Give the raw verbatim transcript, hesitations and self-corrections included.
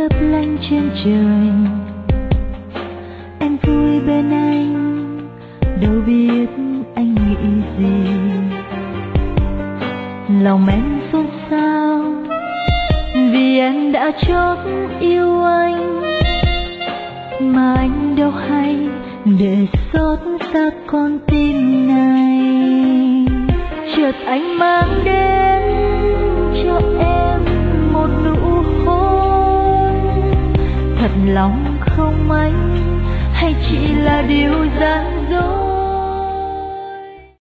lấp lánh trên trời. Em vui bên anh, đâu biết anh nghĩ gì. Lòng em xôn xao vì em đã chót yêu anh, mà anh đâu hay để xót xa con tim này. Chợt anh mang đến cho em một nụ hôn, thật lòng không anh, hay chỉ là điều gian dối.